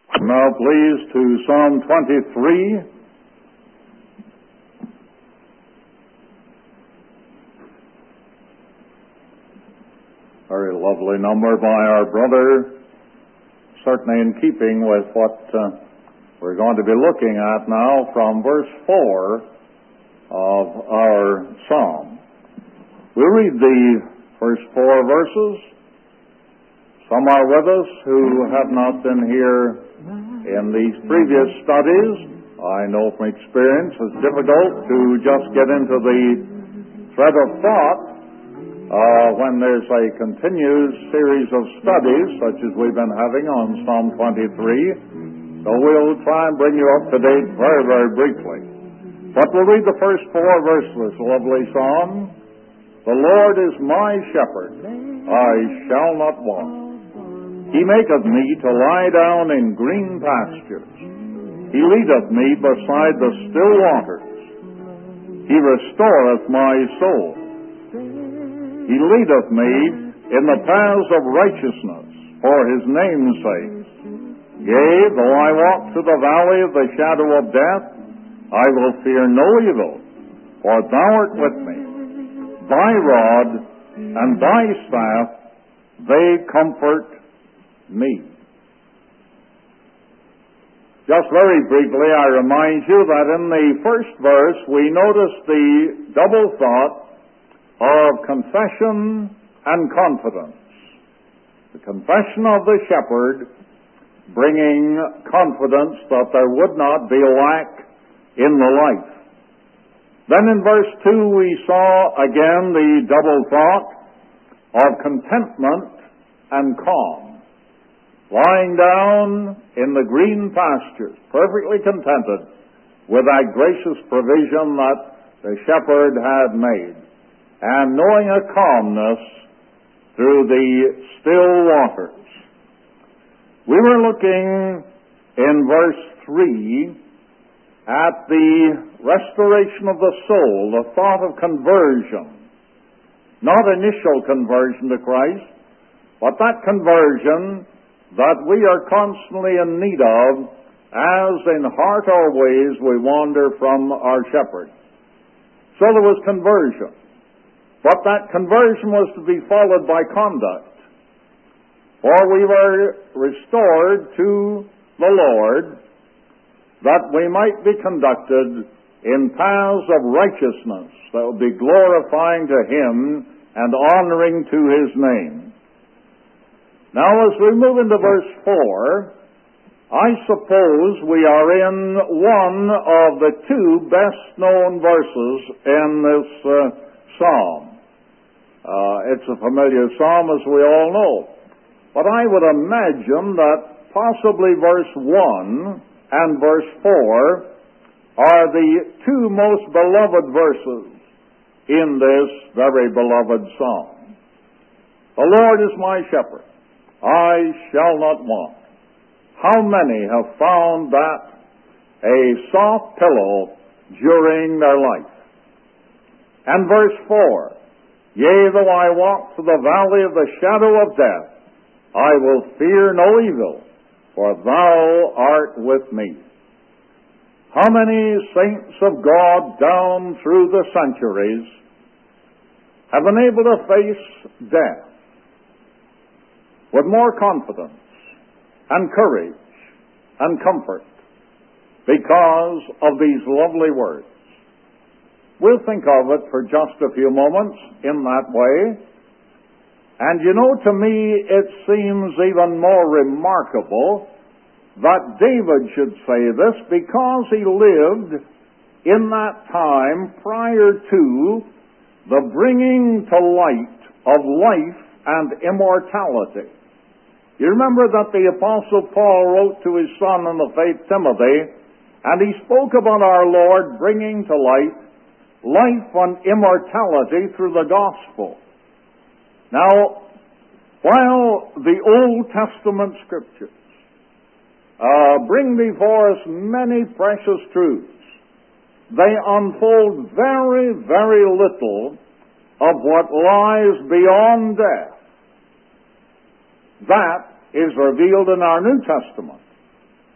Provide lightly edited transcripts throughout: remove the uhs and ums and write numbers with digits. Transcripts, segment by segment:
Now please to Psalm 23. Very lovely number by our brother, certainly in keeping with what we're going to be looking at now from verse 4 of our psalm. We'll read the first 4 verses. Some are with us who have not been here in these previous studies. I know from experience it's difficult to just get into the thread of thought when there's a continuous series of studies such as we've been having on Psalm 23. So we'll try and bring you up to date very, very briefly. But we'll read the first 4 verses of this lovely psalm. The Lord is my shepherd, I shall not want. He maketh me to lie down in green pastures. He leadeth me beside the still waters. He restoreth my soul. He leadeth me in the paths of righteousness for his name's sake. Yea, though I walk through the valley of the shadow of death, I will fear no evil, for thou art with me. Thy rod and thy staff, they comfort me. Just very briefly, I remind you that in the first verse we notice the double thought of confession and confidence. The confession of the shepherd bringing confidence that there would not be lack in the life. Then in verse 2 we saw again the double thought of contentment and calm. Lying down in the green pastures, perfectly contented with that gracious provision that the shepherd had made, and knowing a calmness through the still waters. We were looking in verse 3 at the restoration of the soul, the thought of conversion. Not initial conversion to Christ, but that conversion that we are constantly in need of as in heart or ways we wander from our shepherd. So there was conversion. But that conversion was to be followed by conduct. For we were restored to the Lord that we might be conducted in paths of righteousness that would be glorifying to Him and honoring to His name. Now, as we move into verse 4, I suppose we are in one of the 2 best-known verses in this psalm. It's a familiar psalm, as we all know. But I would imagine that possibly verse 1 and verse 4 are the 2 most beloved verses in this very beloved psalm. The Lord is my shepherd, I shall not want. How many have found that a soft pillow during their life? And verse 4, Yea, though I walk through the valley of the shadow of death, I will fear no evil, for thou art with me. How many saints of God down through the centuries have been able to face death with more confidence and courage and comfort because of these lovely words? We'll think of it for just a few moments in that way. And you know, to me, it seems even more remarkable that David should say this because he lived in that time prior to the bringing to light of life and immortality. You remember that the Apostle Paul wrote to his son in the faith, Timothy, and he spoke about our Lord bringing to light life and immortality through the gospel. Now, while the Old Testament Scriptures bring before us many precious truths, they unfold very, very little of what lies beyond death. That is revealed in our New Testament.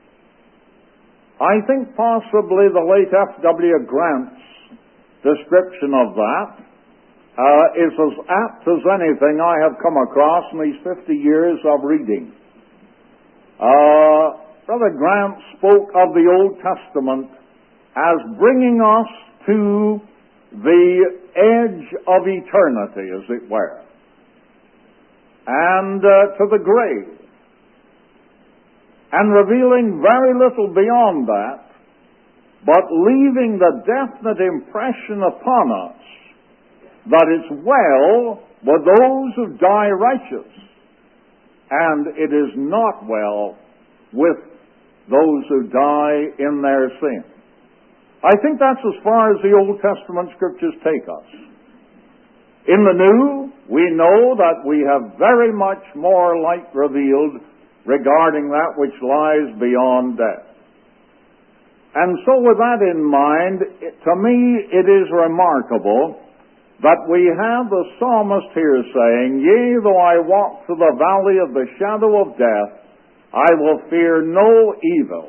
I think possibly the late F.W. Grant's description of that is as apt as anything I have come across in these 50 years of reading. Brother Grant spoke of the Old Testament as bringing us to the edge of eternity, as it were, and to the grave, and revealing very little beyond that, but leaving the definite impression upon us that it's well with those who die righteous, and it is not well with those who die in their sin. I think that's as far as the Old Testament Scriptures take us. In the New, we know that we have very much more light revealed regarding that which lies beyond death. And so with that in mind, to me it is remarkable that we have the psalmist here saying, "Yea, though I walk through the valley of the shadow of death, I will fear no evil."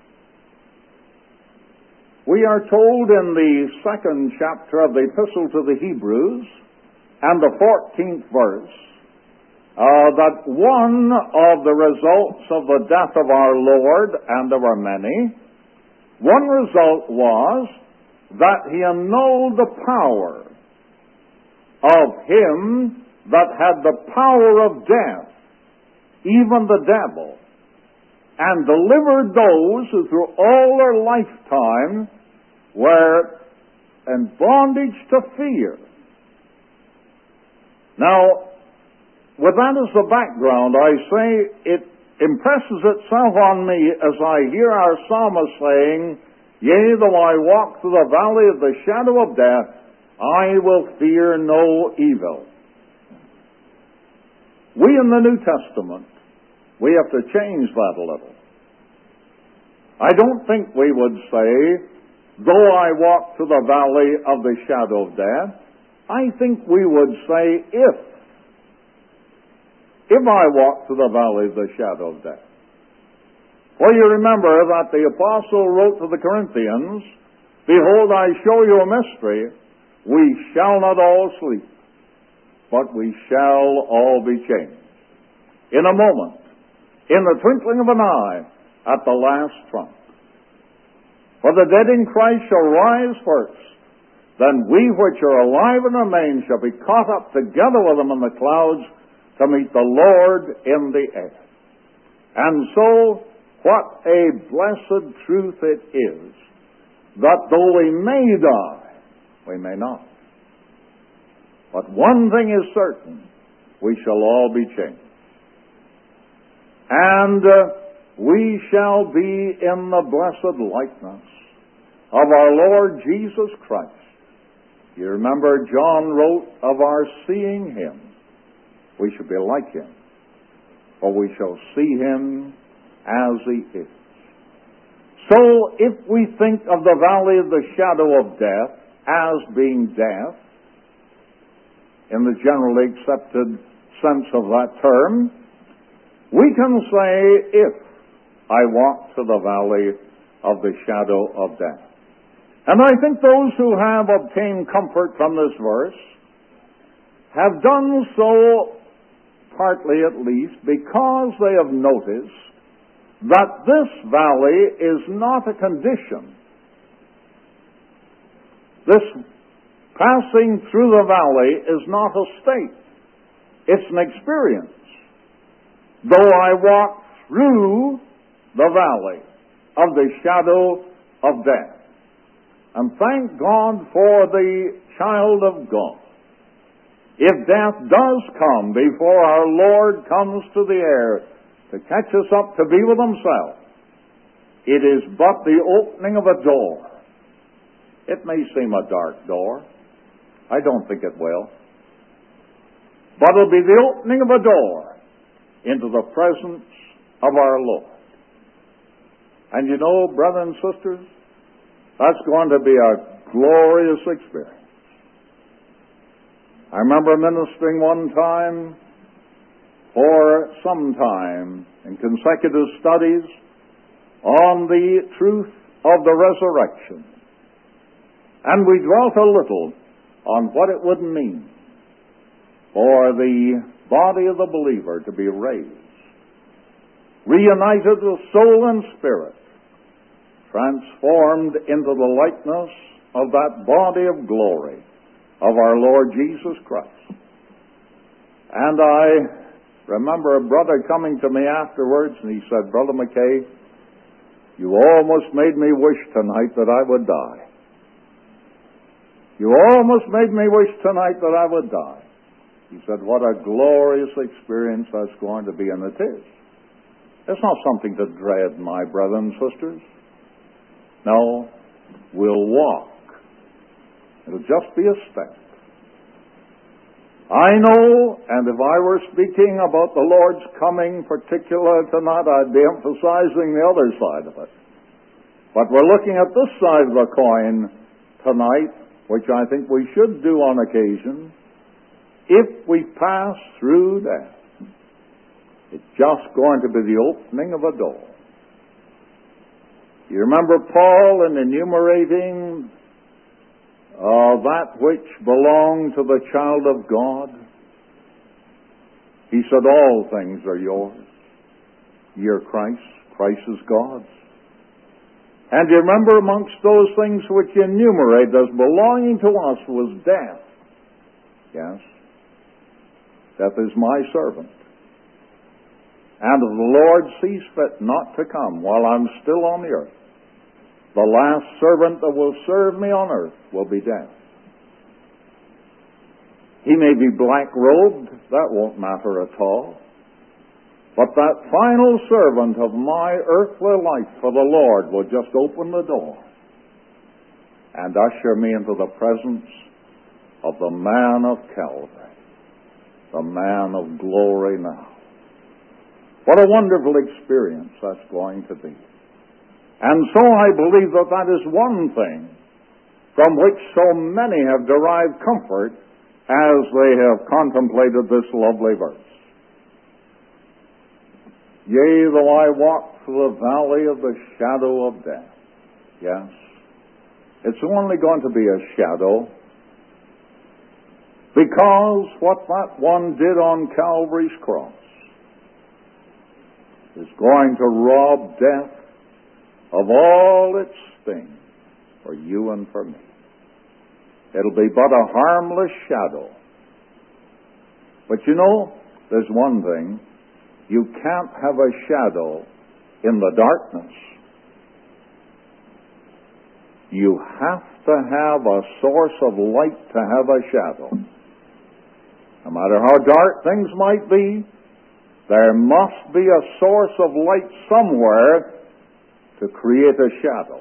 We are told in the 2nd chapter of the Epistle to the Hebrews and the 14th verse that one of the results of the death of our Lord, and there were many, one result was that He annulled the power of him that had the power of death, even the devil, and delivered those who through all their lifetime were in bondage to fear. Now, with that as the background, I say it impresses itself on me as I hear our psalmist saying, "Yea, though I walk through the valley of the shadow of death, I will fear no evil." We in the New Testament, we have to change that a little. I don't think we would say, "Though I walk through the valley of the shadow of death," I think we would say, if I walk through the valley of the shadow of death. Well, you remember that the apostle wrote to the Corinthians, "Behold, I show you a mystery. We shall not all sleep, but we shall all be changed. In a moment, in the twinkling of an eye, at the last trump. For the dead in Christ shall rise first. Then we which are alive and remain shall be caught up together with them in the clouds to meet the Lord in the air." And so, what a blessed truth it is that though we may die, we may not. But one thing is certain, we shall all be changed. And we shall be in the blessed likeness of our Lord Jesus Christ. You remember John wrote of our seeing Him. We shall be like Him, for we shall see Him as He is. So, if we think of the valley of the shadow of death as being death, in the generally accepted sense of that term, we can say, "If I walk through the valley of the shadow of death." And I think those who have obtained comfort from this verse have done so, partly at least, because they have noticed that this valley is not a condition. This passing through the valley is not a state. It's an experience. Though I walk through the valley of the shadow of death. And thank God for the child of God. If death does come before our Lord comes to the air to catch us up to be with Himself, it is but the opening of a door. It may seem a dark door. I don't think it will. But it'll be the opening of a door into the presence of our Lord. And you know, brothers and sisters, that's going to be a glorious experience. I remember ministering one time for some time in consecutive studies on the truth of the resurrection. And we dwelt a little on what it would mean for the body of the believer to be raised, reunited with soul and spirit, transformed into the likeness of that body of glory of our Lord Jesus Christ. And I remember a brother coming to me afterwards, and he said, "Brother McKay, you almost made me wish tonight that I would die. You almost made me wish tonight that I would die." He said, "What a glorious experience that's going to be," and it is. It's not something to dread, my brothers and sisters. No, we'll walk. It'll just be a step. I know, and if I were speaking about the Lord's coming particular tonight, I'd be emphasizing the other side of it. But we're looking at this side of the coin tonight, which I think we should do on occasion. If we pass through death, it's just going to be the opening of a door. You remember Paul in enumerating that which belonged to the child of God? He said, "All things are yours. Ye are Christ's. Christ is God's." And you remember amongst those things which he enumerated as belonging to us was death. Yes. Death is my servant. And if the Lord sees fit not to come while I'm still on the earth, the last servant that will serve me on earth will be death. He may be black-robed, that won't matter at all. But that final servant of my earthly life for the Lord will just open the door and usher me into the presence of the man of Calvary, the man of glory now. What a wonderful experience that's going to be. And so I believe that that is one thing from which so many have derived comfort as they have contemplated this lovely verse. Yea, though I walk through the valley of the shadow of death. Yes, it's only going to be a shadow, because what that one did on Calvary's cross is going to rob death of all its sting for you and for me. It'll be but a harmless shadow. But you know, there's one thing. You can't have a shadow in the darkness. You have to have a source of light to have a shadow. No matter how dark things might be, there must be a source of light somewhere to create a shadow.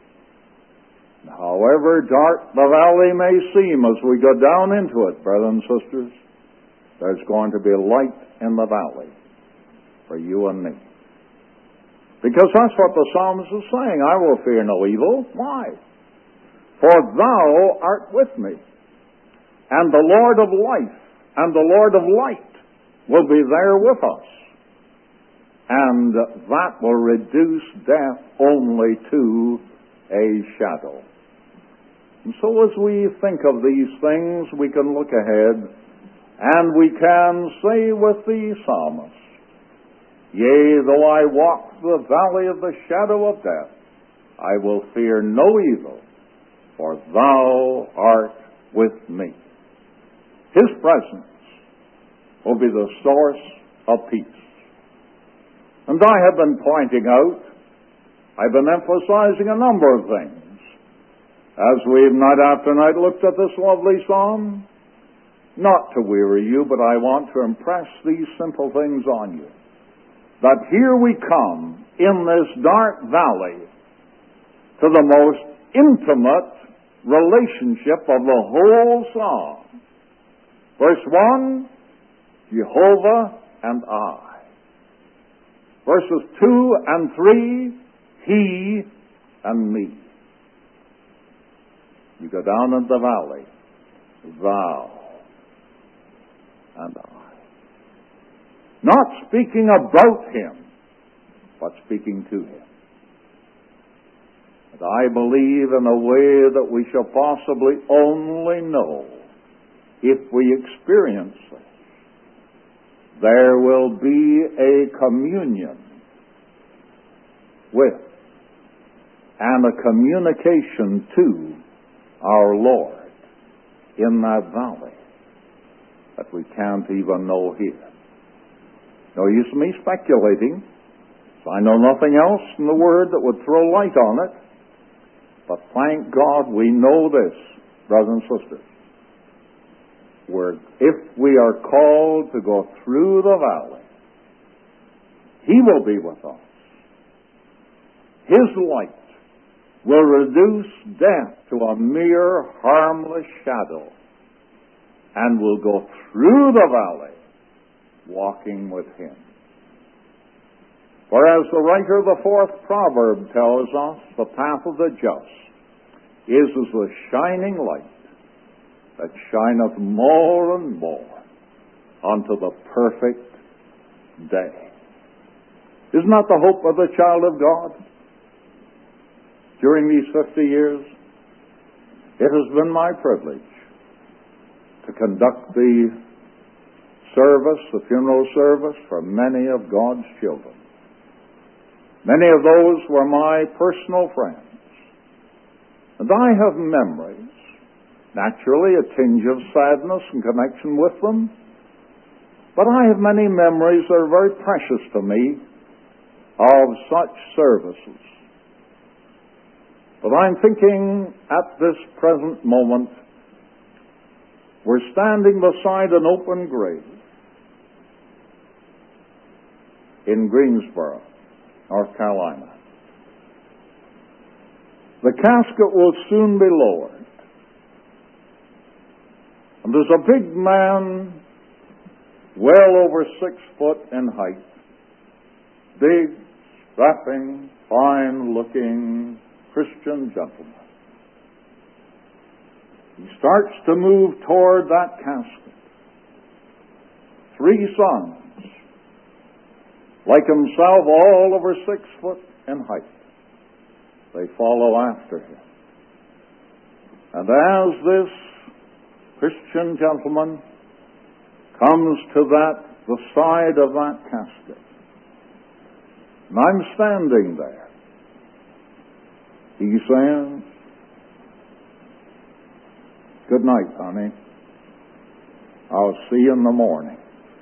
However dark the valley may seem as we go down into it, brothers and sisters, there's going to be light in the valley for you and me. Because that's what the psalmist is saying. I will fear no evil. Why? For thou art with me, and the Lord of life and the Lord of light will be there with us. And that will reduce death only to a shadow. And so as we think of these things, we can look ahead and we can say with the psalmist, Yea, though I walk the valley of the shadow of death, I will fear no evil, for thou art with me. His presence will be the source of peace. And I have been pointing out, I've been emphasizing a number of things as we've night after night looked at this lovely psalm. Not to weary you, but I want to impress these simple things on you. That here we come in this dark valley to the most intimate relationship of the whole psalm. Verse 1, Jehovah and I. Verses 2 and 3, He and me. You go down into the valley, thou and I. Not speaking about Him, but speaking to Him. I believe, in a way that we shall possibly only know if we experience it. There will be a communion with and a communication to our Lord in that valley that we can't even know here. No use in me speculating. So I know nothing else in the Word that would throw light on it. But thank God we know this, brothers and sisters. If we are called to go through the valley, He will be with us. His light will reduce death to a mere harmless shadow, and will go through the valley walking with Him. For as the writer of the 4th proverb tells us, the path of the just is as the shining light that shineth more and more unto the perfect day. Isn't that the hope of the child of God? During these 50 years, it has been my privilege to conduct the service, the funeral service, for many of God's children. Many of those were my personal friends. And I have memories, naturally a tinge of sadness in connection with them, but I have many memories that are very precious to me of such services. But I'm thinking at this present moment, we're standing beside an open grave in Greensboro, North Carolina. The casket will soon be lowered. And there's a big man, well over 6 foot in height, big, strapping, fine-looking Christian gentleman. He starts to move toward that casket. 3 sons, like himself, all over 6 foot in height. They follow after him. And as this Christian gentleman comes to the side of that casket, and I'm standing there, he says, "Good night, honey. I'll see you in the morning."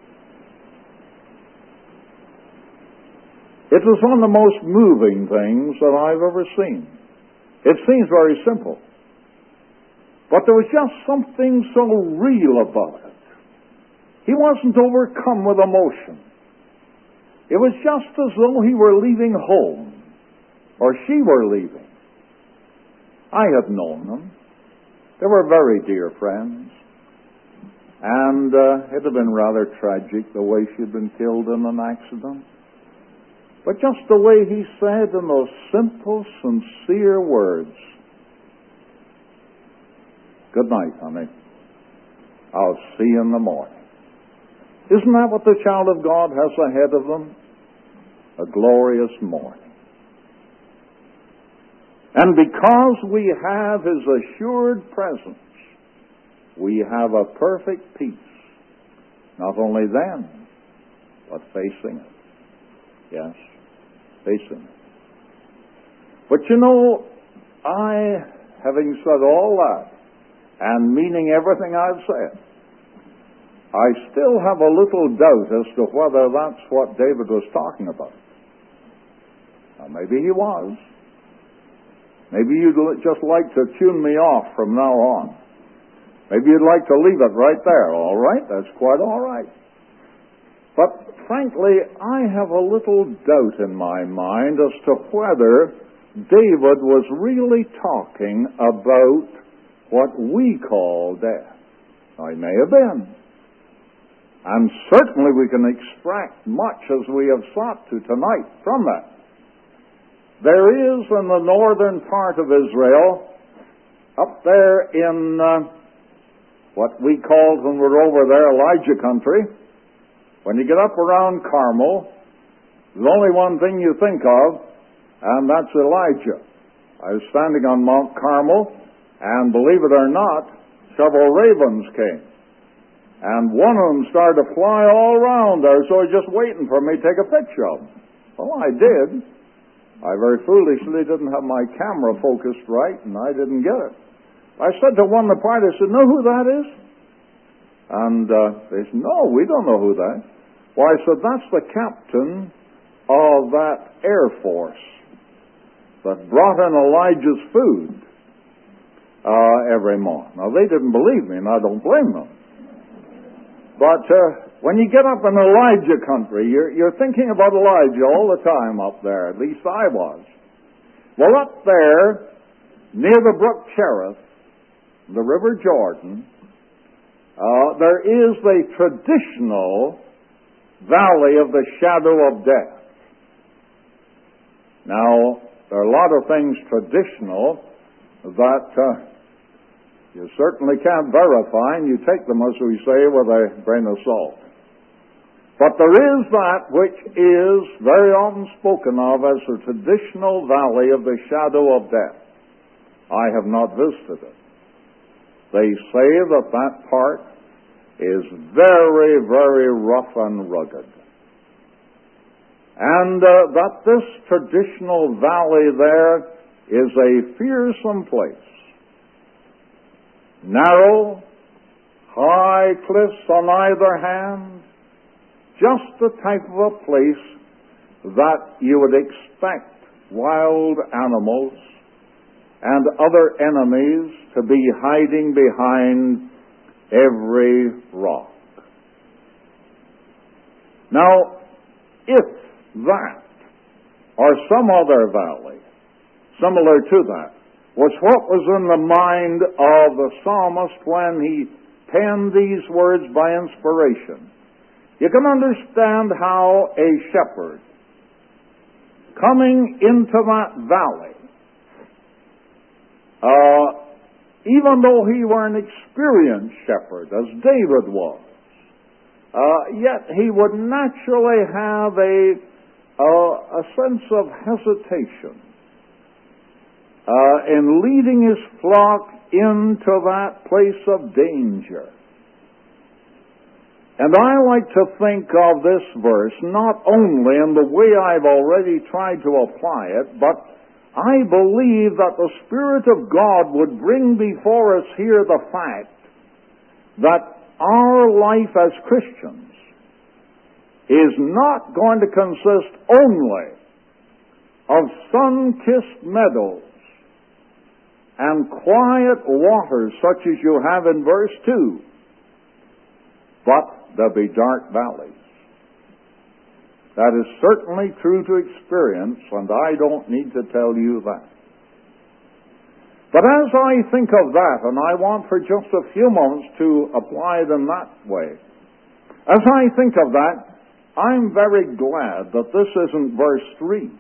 It was one of the most moving things that I've ever seen. It seems very simple, but there was just something so real about it. He wasn't overcome with emotion. It was just as though he were leaving home, or she were leaving. I had known them. They were very dear friends. And it had been rather tragic the way she'd been killed in an accident. But just the way he said in those simple, sincere words, "Good night, honey. I'll see you in the morning." Isn't that what the child of God has ahead of them? A glorious morning. And because we have His assured presence, we have a perfect peace, not only then, but facing it. Yes, facing it. But you know, having said all that, and meaning everything I've said, I still have a little doubt as to whether that's what David was talking about. Now, maybe he was. Maybe you'd just like to tune me off from now on. Maybe you'd like to leave it right there. All right, that's quite all right. But frankly, I have a little doubt in my mind as to whether David was really talking about what we call death. Now, he may have been. And certainly we can extract much, as we have sought to tonight, from that. There is in the northern part of Israel, up there in what we called when we were over there Elijah country, when you get up around Carmel, there's only one thing you think of, and that's Elijah. I was standing on Mount Carmel, and believe it or not, several ravens came. And one of them started to fly all around there, so he was just waiting for me to take a picture of him. Well, I did. I very foolishly didn't have my camera focused right, and I didn't get it. I said to one of the party, I said, "Know who that is?" And they said, "No, we don't know who that is." Well, I said, "That's the captain of that Air Force that brought in Elijah's food every morning." Now, they didn't believe me, and I don't blame them. But when you get up in Elijah country, you're thinking about Elijah all the time up there. At least I was. Well, up there, near the brook Cherith, the River Jordan, there is the traditional valley of the shadow of death. Now, there are a lot of things traditional that you certainly can't verify, and you take them, as we say, with a grain of salt. But there is that which is very often spoken of as the traditional valley of the shadow of death. I have not visited it. They say that that part is very, very rough and rugged. And that this traditional valley there is a fearsome place. Narrow, high cliffs on either hand, just the type of a place that you would expect wild animals and other enemies to be hiding behind every rock. Now, if that or some other valley similar to that was what was in the mind of the psalmist when he penned these words by inspiration, you can understand how a shepherd coming into that valley, even though he were an experienced shepherd, as David was, yet he would naturally have a sense of hesitation in leading his flock into that place of danger. And I like to think of this verse not only in the way I've already tried to apply it, but I believe that the Spirit of God would bring before us here the fact that our life as Christians is not going to consist only of sun-kissed meadows and quiet waters such as you have in verse 2, but there'll be dark valleys. That is certainly true to experience, and I don't need to tell you that. But as I think of that, and I want for just a few moments to apply it in that way, as I think of that, I'm very glad that this isn't verse 3.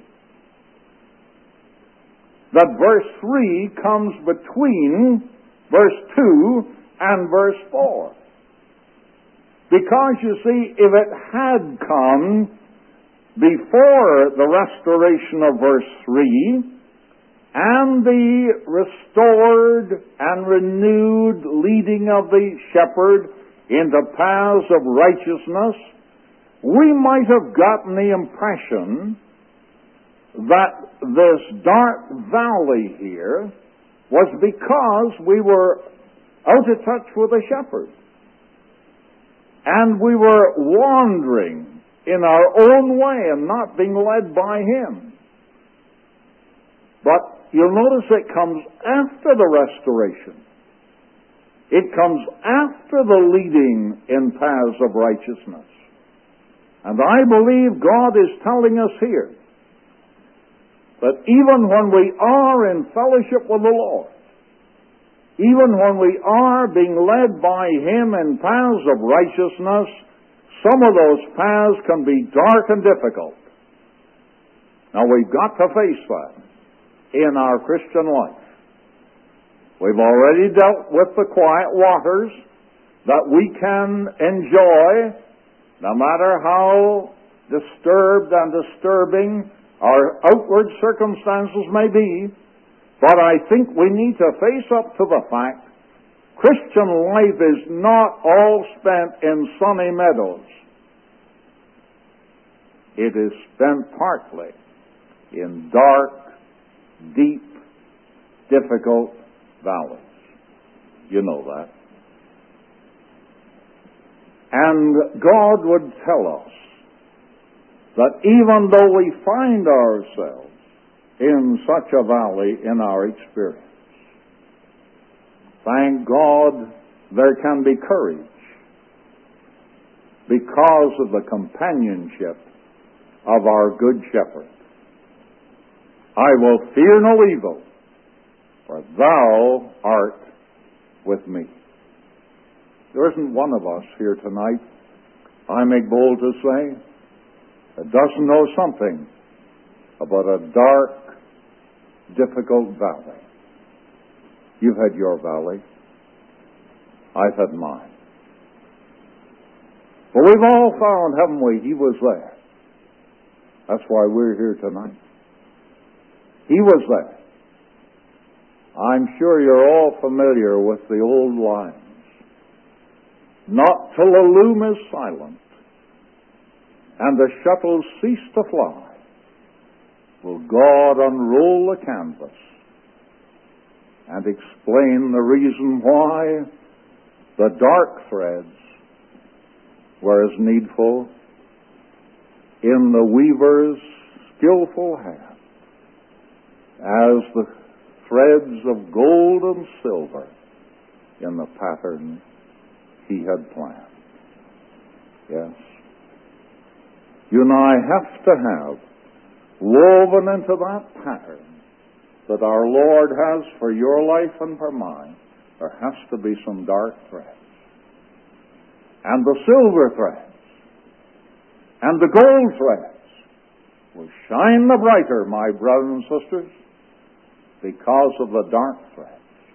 That verse 3 comes between verse 2 and verse 4. Because, you see, if it had come before the restoration of verse 3 and the restored and renewed leading of the shepherd into paths of righteousness, we might have gotten the impression that this dark valley here was because we were out of touch with the shepherd. And we were wandering in our own way and not being led by him. But you'll notice it comes after the restoration. It comes after the leading in paths of righteousness. And I believe God is telling us here that even when we are in fellowship with the Lord, even when we are being led by him in paths of righteousness, some of those paths can be dark and difficult. Now, we've got to face that in our Christian life. We've already dealt with the quiet waters that we can enjoy, no matter how disturbed and disturbing our outward circumstances may be. But I think we need to face up to the fact Christian life is not all spent in sunny meadows. It is spent partly in dark, deep, difficult valleys. You know that. And God would tell us that even though we find ourselves in such a valley in our experience, thank God there can be courage because of the companionship of our Good Shepherd. I will fear no evil, for thou art with me. There isn't one of us here tonight, I make bold to say, that doesn't know something about a dark, difficult valley. You've had your valley. I've had mine. But we've all found, haven't we, He was there. That's why we're here tonight. He was there. I'm sure you're all familiar with the old lines. Not till the loom is silent and the shuttles cease to fly will God unroll the canvas and explain the reason why the dark threads were as needful in the weaver's skillful hand as the threads of gold and silver in the pattern He had planned. Yes. You and I have to have woven into that pattern that our Lord has for your life and for mine, there has to be some dark threads. And the silver threads and the gold threads will shine the brighter, my brothers and sisters, because of the dark threads.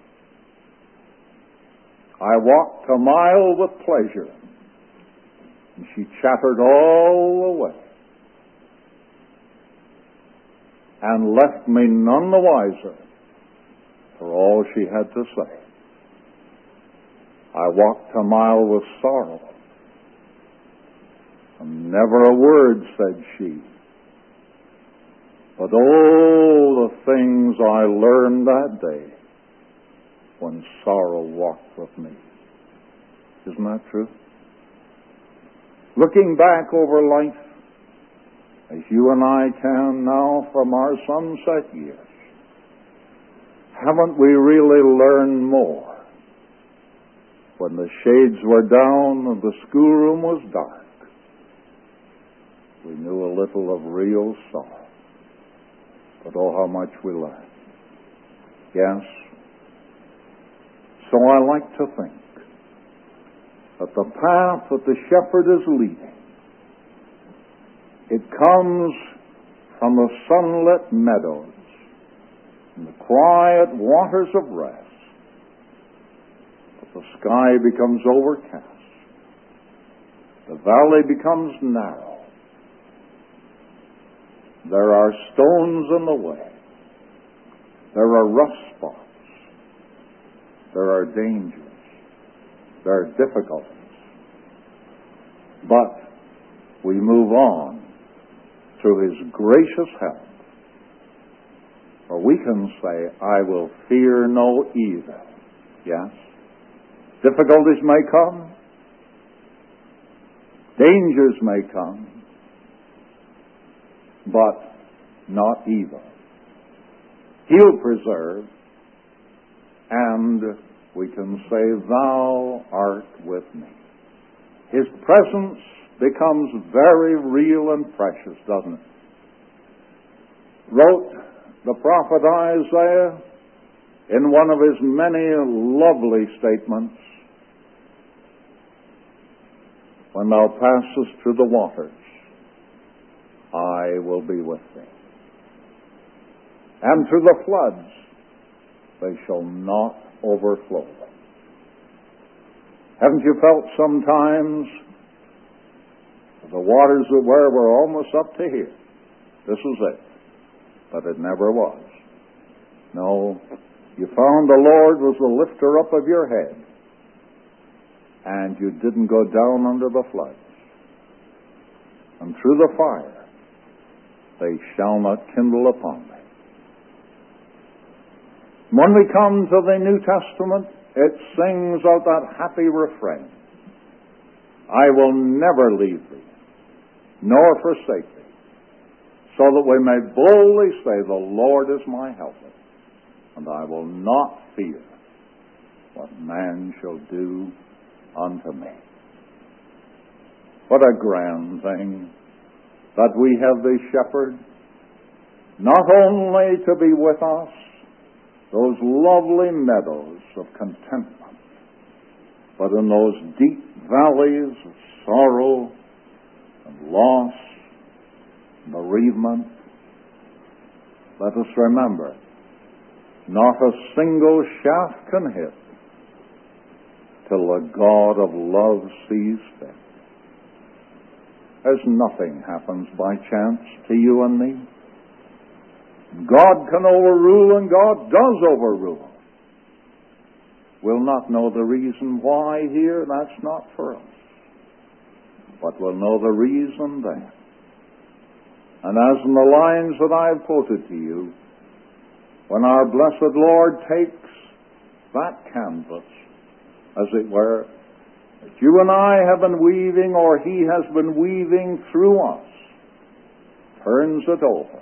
I walked a mile with pleasure, and she chattered all the way, and left me none the wiser for all she had to say. I walked a mile with sorrow, and never a word said she. But oh, the things I learned that day when sorrow walked with me. Isn't that true? Looking back over life, as you and I can now from our sunset years, haven't we really learned more when the shades were down and the schoolroom was dark? We knew a little of real sorrow. But oh, how much we learned. Yes. So I like to think that the path that the shepherd is leading, it comes from the sunlit meadows and the quiet waters of rest. But the sky becomes overcast. The valley becomes narrow. There are stones in the way. There are rough spots. There are dangers. There are difficulties. But we move on through His gracious help. Or we can say, I will fear no evil. Yes? Difficulties may come. Dangers may come. But not evil. He'll preserve, and we can say, Thou art with me. His presence becomes very real and precious, doesn't it? Wrote the prophet Isaiah in one of his many lovely statements, when thou passest through the waters, I will be with thee. And through the floods, they shall not overflow them. Haven't you felt sometimes the waters that were almost up to here? This was it. But it never was. No, you found the Lord was the lifter up of your head, and you didn't go down under the floods. And through the fire, they shall not kindle upon thee. When we come to the New Testament, it sings out that happy refrain, I will never leave thee, nor forsake thee, so that we may boldly say, the Lord is my helper, and I will not fear what man shall do unto me. What a grand thing that we have the shepherd, not only to be with us, those lovely meadows of contentment, but in those deep valleys of sorrow and loss and bereavement. Let us remember, not a single shaft can hit till the God of love sees fit. As nothing happens by chance to you and me. God can overrule, and God does overrule. We'll not know the reason why here, that's not for us. But we'll know the reason then. And as in the lines that I've quoted to you, when our blessed Lord takes that canvas, as it were, that you and I have been weaving, or He has been weaving through us, turns it over,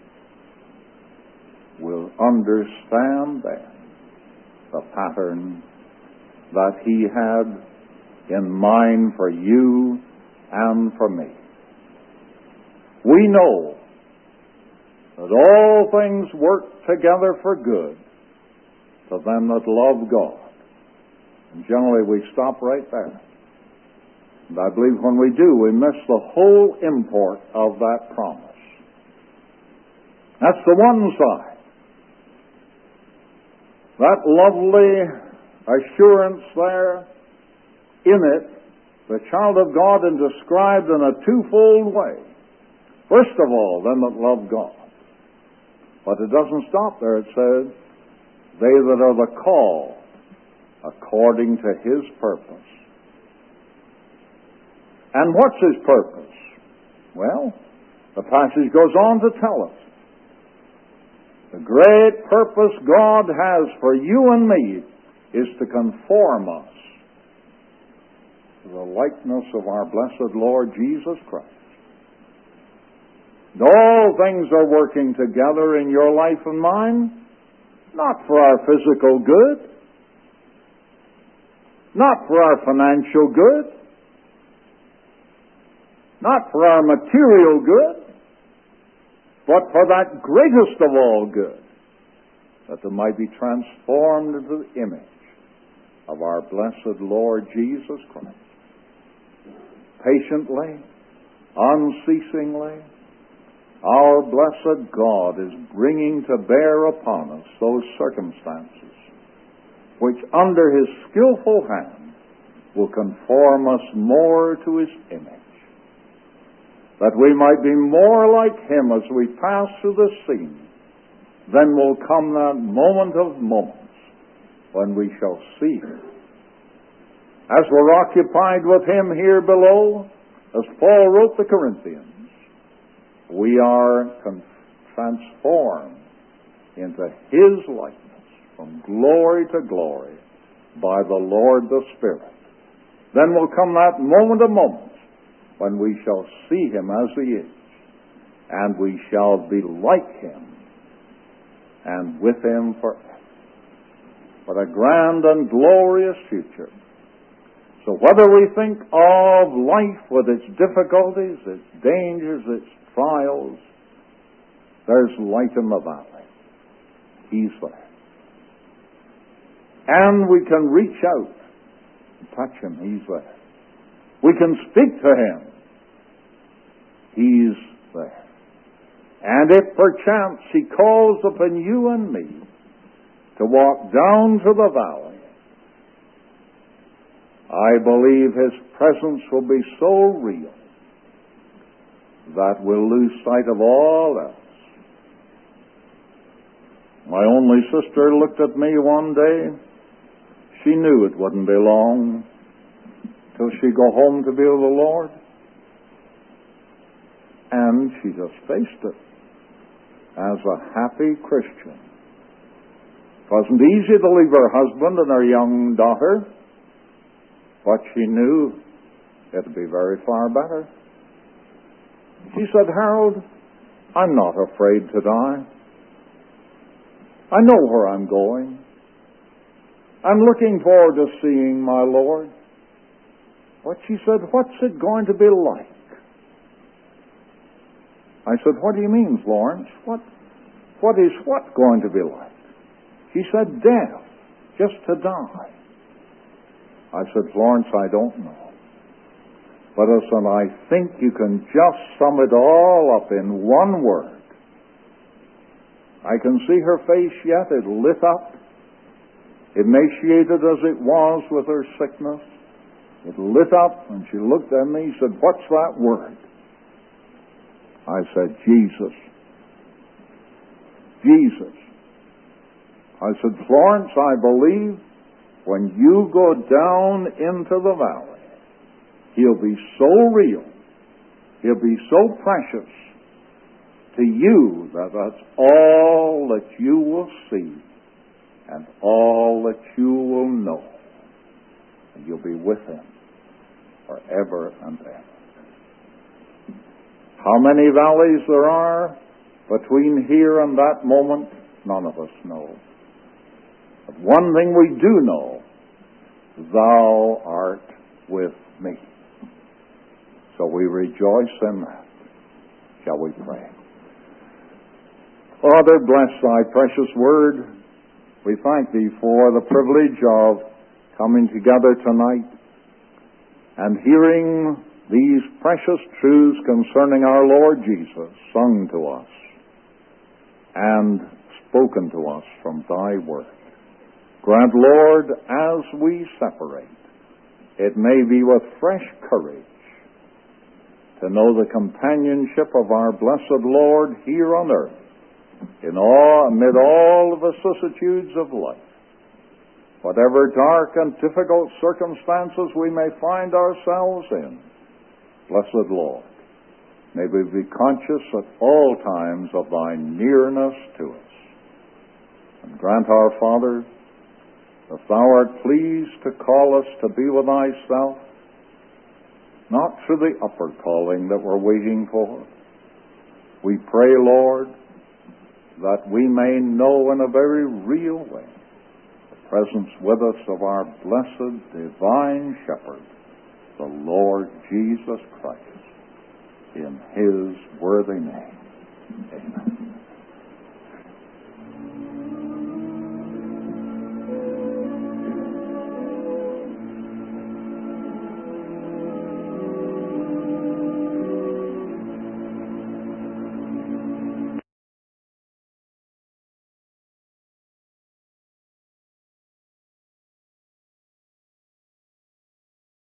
we'll understand then the pattern that He had in mind for you and for me. We know that all things work together for good to them that love God. And generally we stop right there. And I believe when we do, we miss the whole import of that promise. That's the one side. That lovely assurance there, in it, the child of God is described in a twofold way. First of all, them that love God. But it doesn't stop there. It says, they that are the called according to His purpose. And what's His purpose? Well, the passage goes on to tell us. The great purpose God has for you and me is to conform us to the likeness of our blessed Lord Jesus Christ. And all things are working together in your life and mine, not for our physical good, not for our financial good, not for our material good, but for that greatest of all good, that they might be transformed into the image of our blessed Lord Jesus Christ. Patiently, unceasingly, our blessed God is bringing to bear upon us those circumstances which under His skillful hand will conform us more to His image, that we might be more like Him as we pass through the scene. Then will come that moment of moments when we shall see Him. As we're occupied with Him here below, as Paul wrote the Corinthians, we are transformed into His likeness from glory to glory by the Lord the Spirit. Then will come that moment of moments when we shall see Him as He is, and we shall be like Him and with Him forever. What a grand and glorious future. So whether we think of life with its difficulties, its dangers, its trials, there's light in the valley. He's there. And we can reach out and touch Him. He's there. We can speak to Him. He's there. And if perchance He calls upon you and me to walk down to the valley, I believe His presence will be so real that we'll lose sight of all else My only sister looked at me one day. She knew it wouldn't be long till she'd go home to be with the Lord. And she just faced it as a happy Christian. It wasn't easy to leave her husband and her young daughter, but she knew it'd be very far better. She said, Harold, I'm not afraid to die. I know where I'm going. I'm looking forward to seeing my Lord. But she said, what's it going to be like? I said, what do you mean, Florence? What is what going to be like? She said, death, just to die. I said, Florence, I don't know. But listen, I think you can just sum it all up in one word. I can see her face yet. It lit up. Emaciated as it was with her sickness. It lit up, and she looked at me and said, what's that word? I said, Jesus. Jesus. I said, Florence, I believe when you go down into the valley, He'll be so real, He'll be so precious to you that that's all that you will see and all that you will know. And you'll be with Him forever and ever. How many valleys there are between here and that moment, none of us know. But one thing we do know, Thou art with me. So we rejoice in that. Shall we pray? Father, bless Thy precious word. We thank Thee for the privilege of coming together tonight and hearing these precious truths concerning our Lord Jesus sung to us and spoken to us from Thy word. Grant, Lord, as we separate, it may be with fresh courage to know the companionship of our blessed Lord here on earth, amid all the vicissitudes of life. Whatever dark and difficult circumstances we may find ourselves in, blessed Lord, may we be conscious at all times of Thy nearness to us. And grant, our Father, if Thou art pleased to call us to be with Thyself, not through the upper calling that we're waiting for, we pray, Lord, that we may know in a very real way the presence with us of our blessed divine Shepherd, the Lord Jesus Christ, in His worthy name. Amen.